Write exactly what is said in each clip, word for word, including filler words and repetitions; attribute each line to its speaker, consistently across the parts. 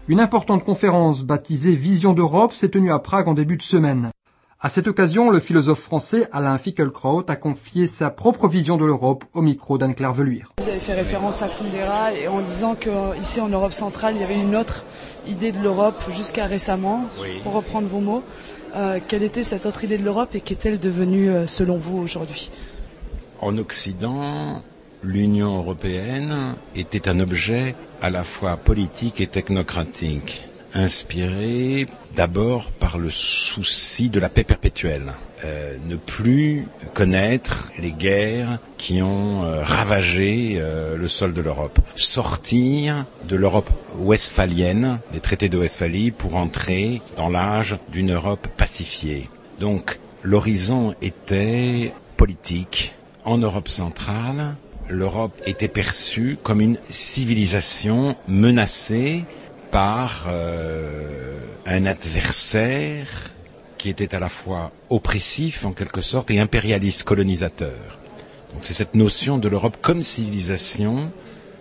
Speaker 1: Une importante conférence baptisée Vision d'Europe s'est tenue à Prague en début de semaine. À cette occasion, le philosophe français Alain Finkielkraut a confié sa propre vision de l'Europe au micro d'Anne-Claire Veluire.
Speaker 2: Vous avez fait référence à Kundera et en disant qu'ici en Europe centrale, il y avait une autre idée de l'Europe jusqu'à récemment, oui. Pour reprendre vos mots. Euh, quelle était cette autre idée de l'Europe et qu'est-elle devenue euh, selon vous aujourd'hui ?
Speaker 3: En Occident, l'Union européenne était un objet à la fois politique et technocratique, inspiré d'abord par le souci de la paix perpétuelle, euh, ne plus connaître les guerres qui ont euh, ravagé euh, le sol de l'Europe, sortir de l'Europe westphalienne, des traités de Westphalie, pour entrer dans l'âge d'une Europe pacifiée. Donc l'horizon était politique. En Europe centrale, l'Europe était perçue comme une civilisation menacée par euh, un adversaire qui était à la fois oppressif en quelque sorte et impérialiste colonisateur. Donc c'est cette notion de l'Europe comme civilisation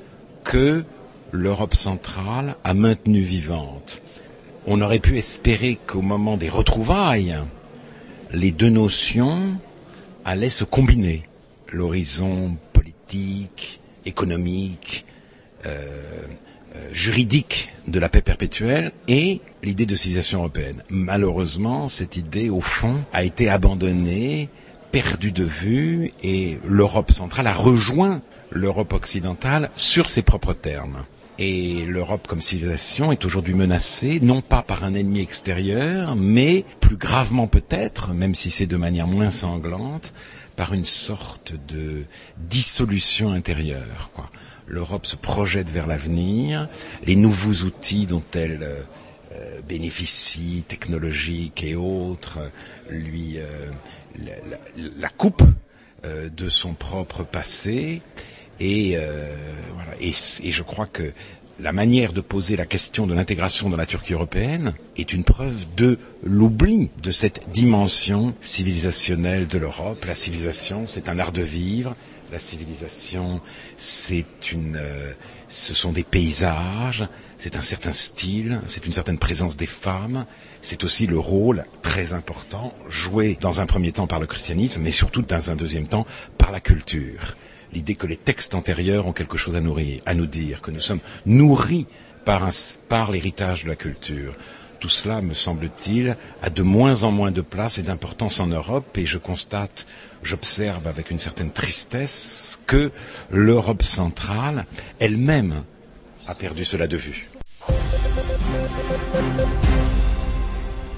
Speaker 3: que l'Europe centrale a maintenue vivante. On aurait pu espérer qu'au moment des retrouvailles, les deux notions allaient se combiner. L'horizon politique, économique, euh, euh, juridique de la paix perpétuelle et l'idée de civilisation européenne. Malheureusement, cette idée, au fond, a été abandonnée, perdue de vue, et l'Europe centrale a rejoint l'Europe occidentale sur ses propres termes. Et l'Europe comme civilisation est aujourd'hui menacée, non pas par un ennemi extérieur, mais plus gravement peut-être, même si c'est de manière moins sanglante, par une sorte de dissolution intérieure, quoi. L'Europe se projette vers l'avenir, les nouveaux outils dont elle euh, bénéficie, technologiques et autres, lui euh, la, la, la coupe euh, de son propre passé, et, euh, voilà. et, et je crois que la manière de poser la question de l'intégration dans la Turquie européenne est une preuve de l'oubli de cette dimension civilisationnelle de l'Europe. La civilisation, c'est un art de vivre. La civilisation, c'est une, euh, ce sont des paysages, c'est un certain style, c'est une certaine présence des femmes. C'est aussi le rôle très important joué dans un premier temps par le christianisme, mais surtout dans un deuxième temps par la culture. L'idée que les textes antérieurs ont quelque chose à nourrir, à nous dire, que nous sommes nourris par, un, par l'héritage de la culture. Tout cela, me semble-t-il, a de moins en moins de place et d'importance en Europe, et je constate, j'observe avec une certaine tristesse que l'Europe centrale, elle-même, a perdu cela de vue.